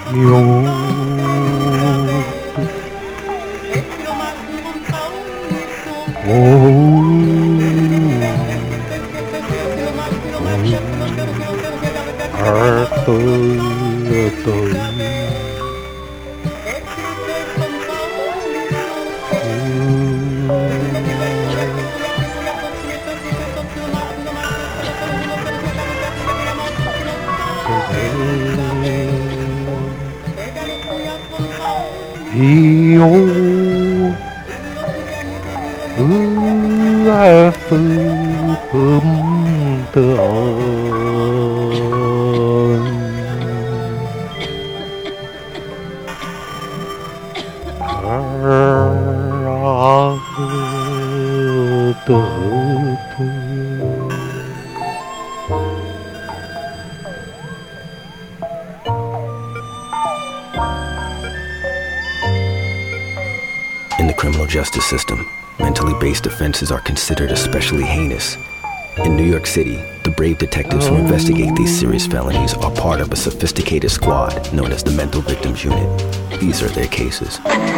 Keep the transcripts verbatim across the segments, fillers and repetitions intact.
In the criminal justice system, mentally based offenses are considered especially heinous. In New York City, the brave detectives who investigate these serious felonies are part of a sophisticated squad known as the Mental Victims Unit. These are their cases.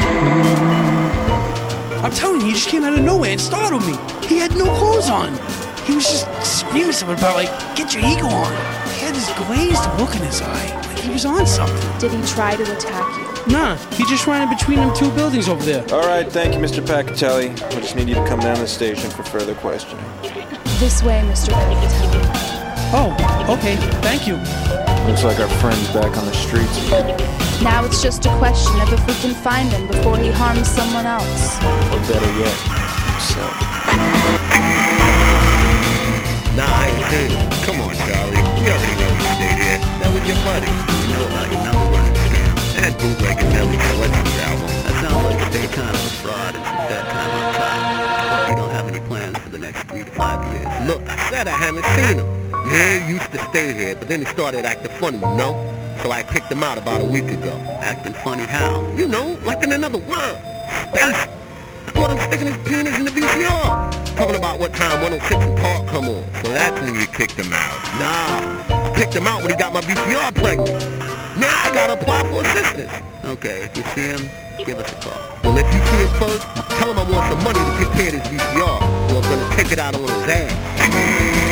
I'm telling you, he just came out of nowhere and startled me. He had no clothes on. He was just screaming something about, like, get your ego on. He had this glazed look in his eye, like he was on something. Did he try to attack you? Nah, he just ran in between them two buildings over there. All right, thank you, Mister Pacatelli. We just need you to come down to the station for further questioning. This way, Mister Pacatelli. Oh, okay, thank you. Looks like our friend's back on the streets again. Now it's just a question of if we can find him before he harms someone else. Or better yet, himself. Nah, I ain't saying it. Come on, Charlie. We already know you stayed here. That was your buddy. You know about your number one scam. That bootleg and Nelly Collections album. That sounds like they kind of a fraud and some that kind of time. You don't have any plans for the next three to five years. Look, I said I haven't seen him. Yeah, he used to stay here, but then he started acting funny, you know? So I kicked him out about a week ago. Acting funny how? You know, like in another world. Space. I thought him sticking his penis in the V C R. Talking about what time one oh six and Park come on. So that's when you kicked him out. Nah, I kicked him out when he got my V C R pregnant. Now I gotta apply for assistance. Okay, if you see him, give us a call. Well, if you see him first, tell him I want some money to take care of his V C R. So I'm gonna take it out on his ass.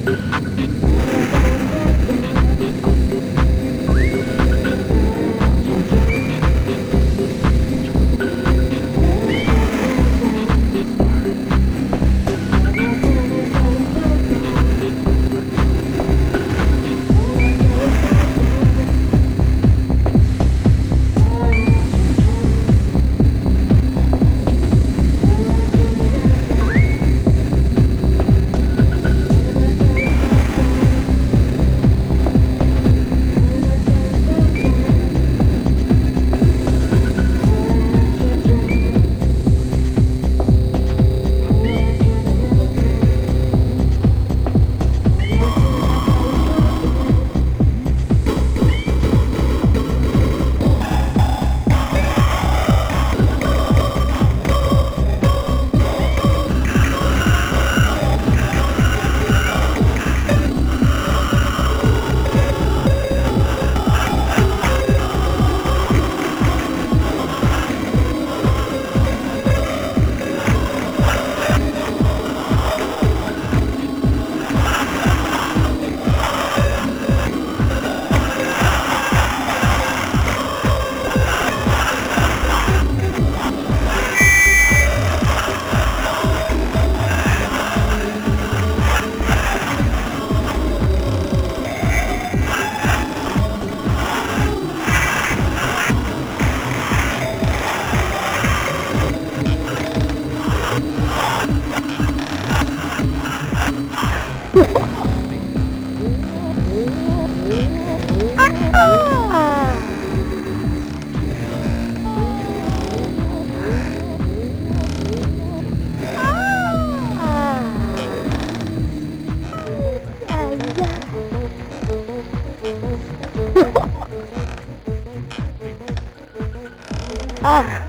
Ah.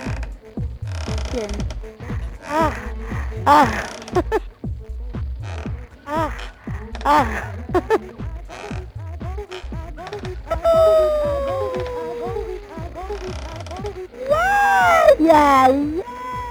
Ah. Ah. Ah. Ah. Yeah, yeah.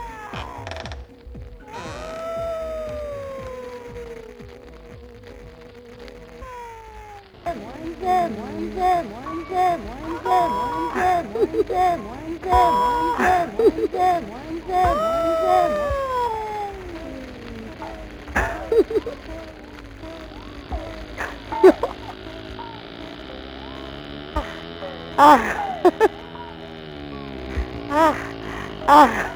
Ah. Ah. Ah.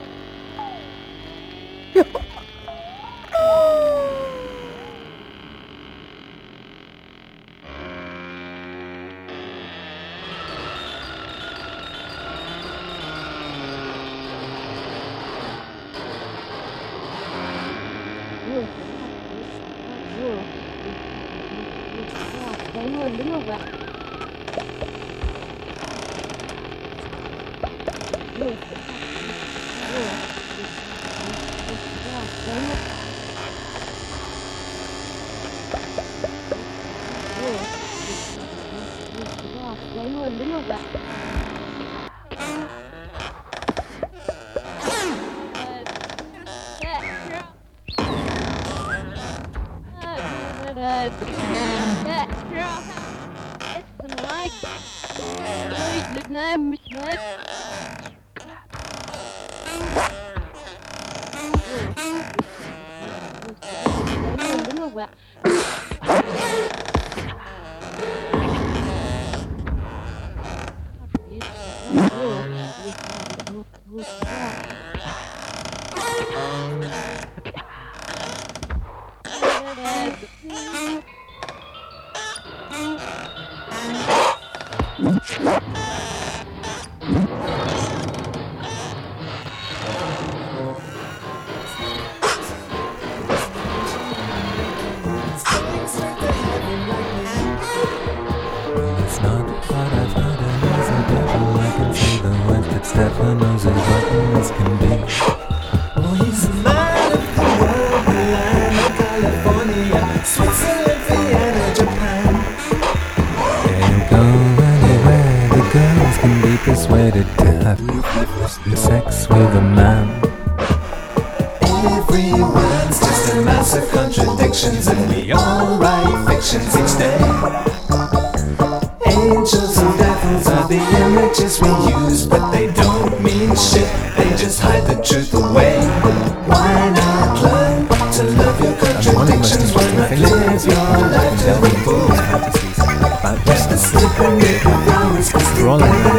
Stefan knows as rotten as can be. Oh, he's a man of the world, the land of California, Switzerland, Vienna, Japan. Yeah, you go anywhere, the girls can be persuaded to have sex with a man. Everyone's just a mass of contradictions, and we be alright. Fictions each day. Angels and devils are the images we use, but they don't mean shit. They just hide the truth away. Why not learn to love your contradictions? Why not live your life to the full? About Just a slip and make a promise. we're all in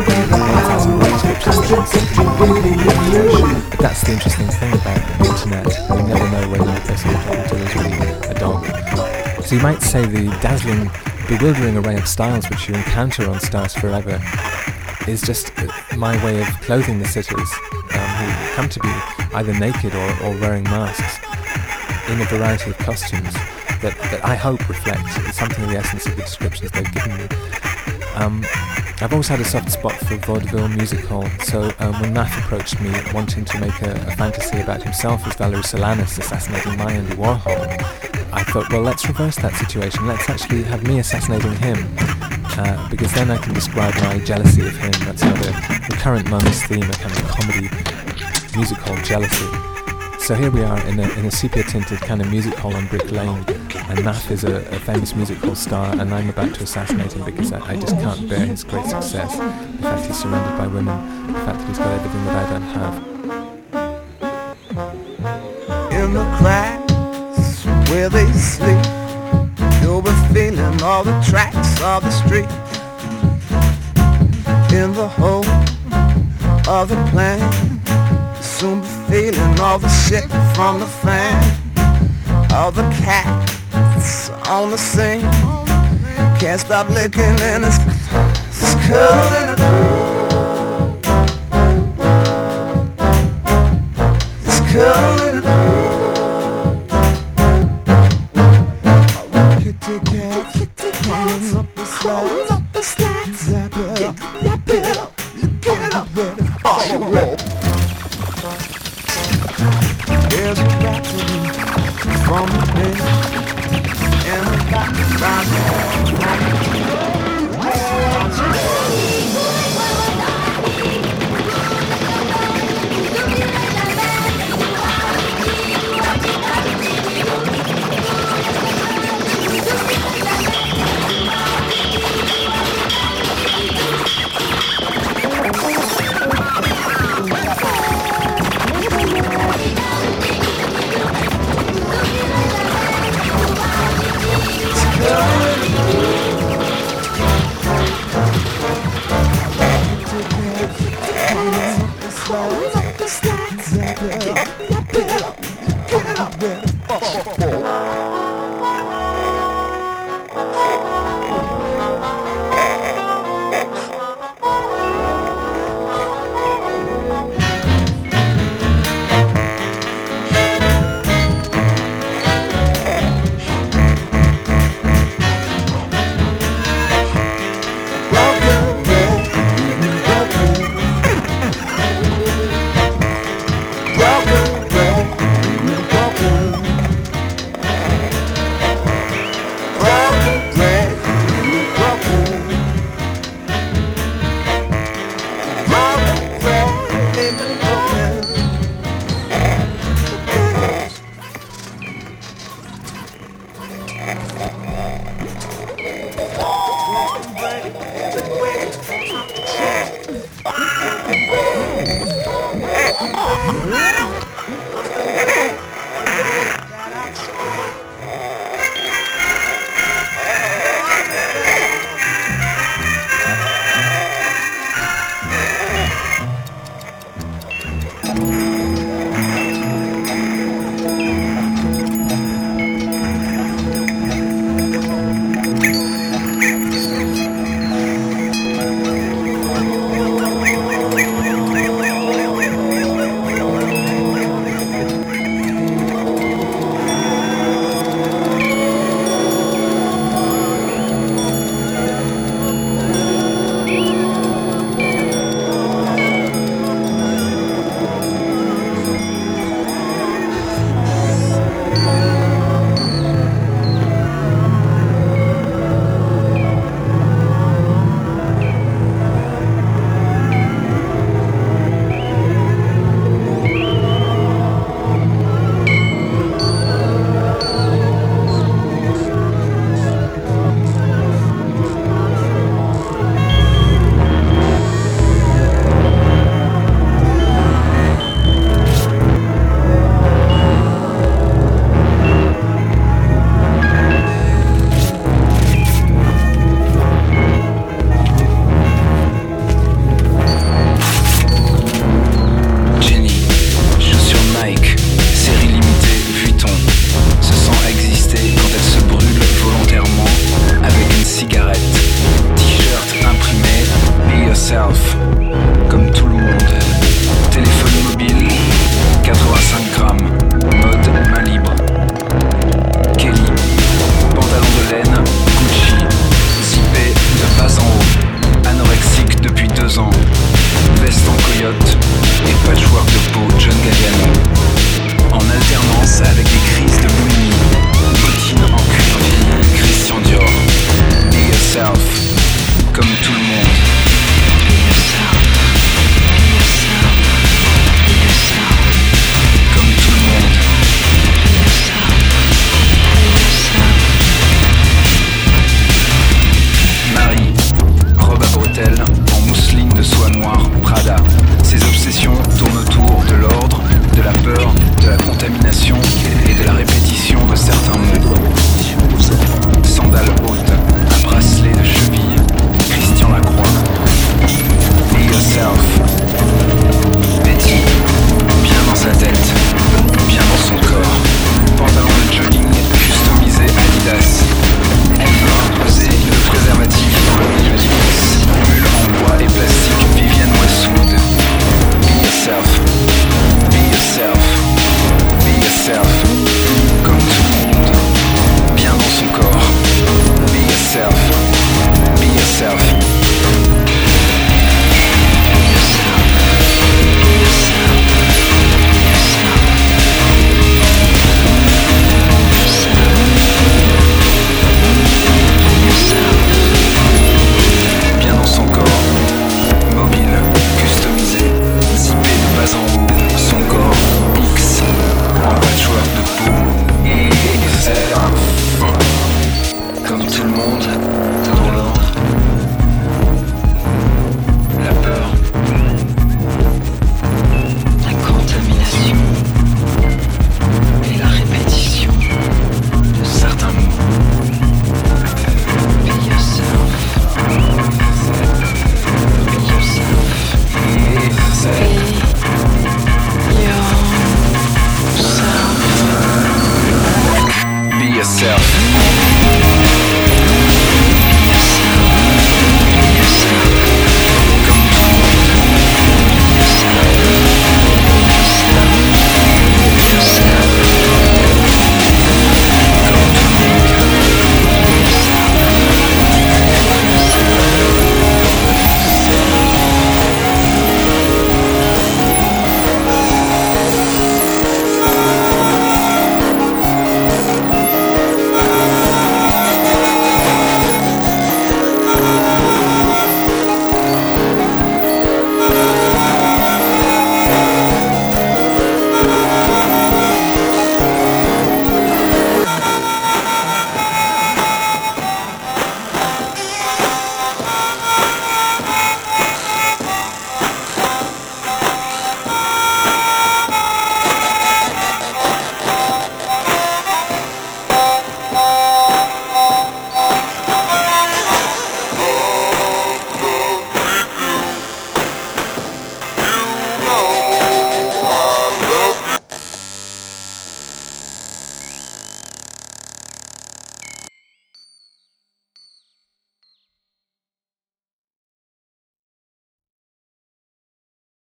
But that's the interesting thing about the internet. You never know whether the person you're talking to is really a dog. So you might say the dazzling, bewildering array of styles which you encounter on Stars Forever is just my way of clothing the sitters um, who come to be either naked or, or wearing masks in a variety of costumes that, that I hope reflect something of the essence of the descriptions they've given me. Um, I've always had a soft spot for vaudeville music hall, so um, when Nath approached me wanting to make a, a fantasy about himself as Valerie Solanas assassinating my Andy Warhol, I thought, well, let's reverse that situation. Let's actually have me assassinating him, uh, because then I can describe my jealousy of him. That's another recurrent Momus theme, a kind of comedy music hall jealousy. So here we are in a, in a sepia-tinted kind of music hall on Brick Lane, and Nath is a, a famous music hall star, and I'm about to assassinate him because I, I just can't bear his great success. The fact he's surrounded by women, the fact that he's got everything that I don't have. In the cracks where they sleep, you'll be feeling all the tracks of the street. In the hole of the plane, soon be feeling all the shit from the fan. All the cats on the scene can't stop licking and it's, it's curling. It's curling. Kitty cat, kitty cat, up the slide, up the slide, zap it up, zap it up, get up there, oh, roll. There's a rhapsody from the bed, and the background.